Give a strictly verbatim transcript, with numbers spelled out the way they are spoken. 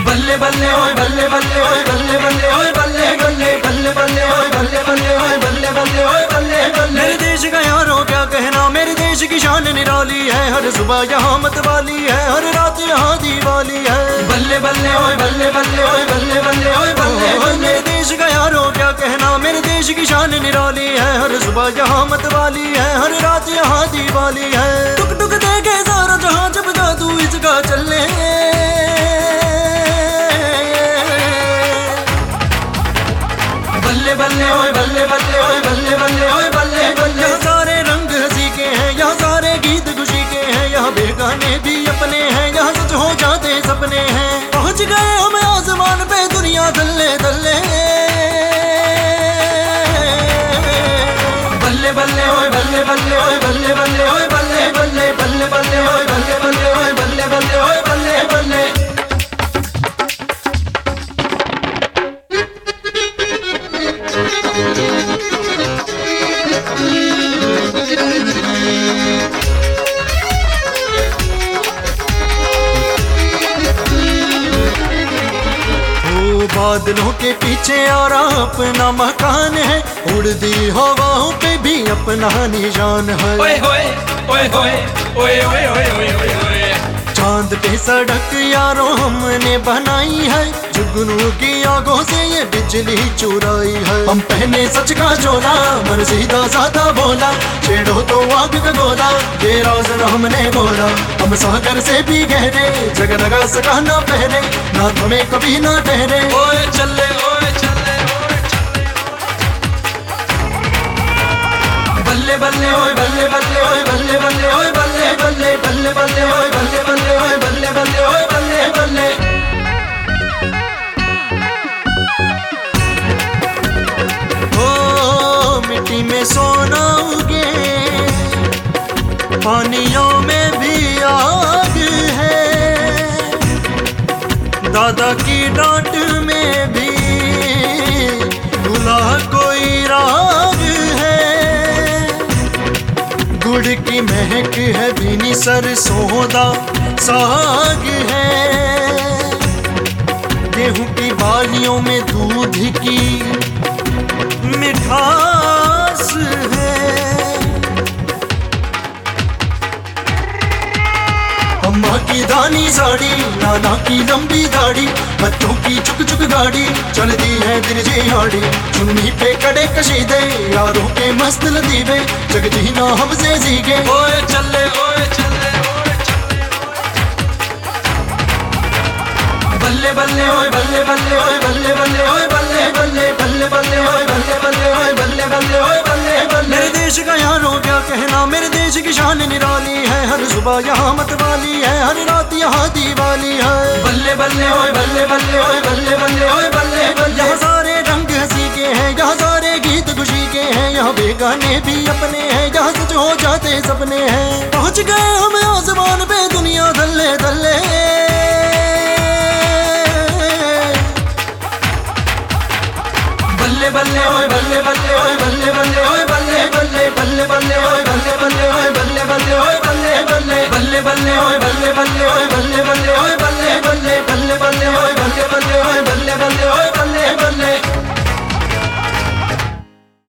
बल्ले बल्ले ओए बल्ले बल्ले ओए बल्ले बल्ले ओए बल्ले बल्ले बल्ले बल्ले ओए बल्ले बल्ले ओए बल्ले बल्ले ओए बल्ले बल्ले। मेरे देश का यारों क्या कहना, मेरे देश की शान निराली है। हर सुबह यहाँ मतवाली है, हर रात यहाँ दीवाली है। बल्ले बल्ले ओए बल्ले बल्ले ओए बल्ले बल्ले ओए बल्ले बल्ले। मेरे देश का यारों क्या कहना, मेरे देश की शान निराली है। हर सुबह यहाँ मतवाली है, हर रात यहाँ दीवाली है। टुक टुक देखे सारा जहाँ जब जादू इसका चले। बल्ले बल्ले ओए बल्ले बल्ले ओए बल्ले बल्ले ओए बल्ले बल्ले। यहाँ सारे रंग हंसी के हैं, यहाँ सारे गीत खुशी के हैं। यहाँ बेगाने भी अपने हैं, यहाँ सच हो जाते सपने हैं। पहुँच गए हम आसमान पे, दुनिया दल्ले दल्ले। बल्ले बल्ले ओए बल्ले बल्ले ओए बल्ले बल्ले ओए बल्ले बल्ले बल्ले बल्ले ओए बल्ले बल्ले ओए बल्ले बल्ले ओए बल्ले बल्ले। बादलों के पीछे और अपना मकान है, उड़ती हवाओं पे भी अपना निशान है। ओए होए ओए होए ओए ओए ओए ओए ओए ओए। चांद पे सड़क यारों हमने बनाई है, जुगनू की आगों से ये बिजली चुराई है। हम पहने सच का झोला, मन सीधा साधा बोला, छेड़ो तो आग का गोला, ये राज हमने बोला। हम सागर से भी गहरे, जगरगा सका ना पहरे, ना तुम्हें कभी ना ठहरे। ओए चले ओए चले ओए चले। बल्ले बल्ले ओए बल्ले बल्ले ओए बल्ले बल्ले ओए बल्ले बल्ले बल्ले बल्ले ओए बल्ले बल्ले ओए बल्ले बल्ले ओए बल्ले बल्ले। ओ मिट्टी में सोना उगे, पानियों में भी आग है। दादा की डांट में भी भुला कोई राग है। गुड़ की महक है, भीनी सरसों दा साग है। गेहूं की बालियों में दूध की मिठास है। अम्मा की दानी साड़ी, नाना की लंबी दाढ़ी, बच्चों की चुक चुक गाड़ी, चलती है दिलजिहाड़ी। चुन्नी पे कड़े कशीदे, यारों के मस्त लतीफे, जग जीना हमसे सीखे। ओए चले ओए चले ओए चले। बल्ले बल्ले ओए बल्ले बल्ले ओए बल्ले बल्ले ओए बल्ले बल्ले बल्ले बल्ले ओए बल्ले बल्ले ओए बल्ले बल्ले ओए बल्ले बल्ले। मेरे देश का यारों क्या कहना, मेरे देश की शान निराली है। हर सुबह यहाँ मतवाली है, हर रात यहाँ दीवाली है। बल्ले बल्ले ओए बल्ले बल्ले ओए बल्ले बल्ले ओए बल्ले बल्ले। यहाँ सारे रंग हंसी के हैं, यहाँ सारे गीत खुशी के हैं। यहाँ बेगाने भी अपने हैं, यहाँ सच हो जाते सपने हैं। पहुँच गए हम आसमान पे, दुनिया दल्ले दल्ले। बल्ले बल्ले ओए बल्ले बल्ले ओए बल्ले बल्ले ओए बल्ले बल्ले बल्ले बल्ले ओए बल्ले बल्ले ओए बल्ले बल्ले ओए बल्ले बल्ले बल्ले बल्ले ओए बल्ले बल्ले ओए बल्ले बल्ले ओए बल्ले बल्ले।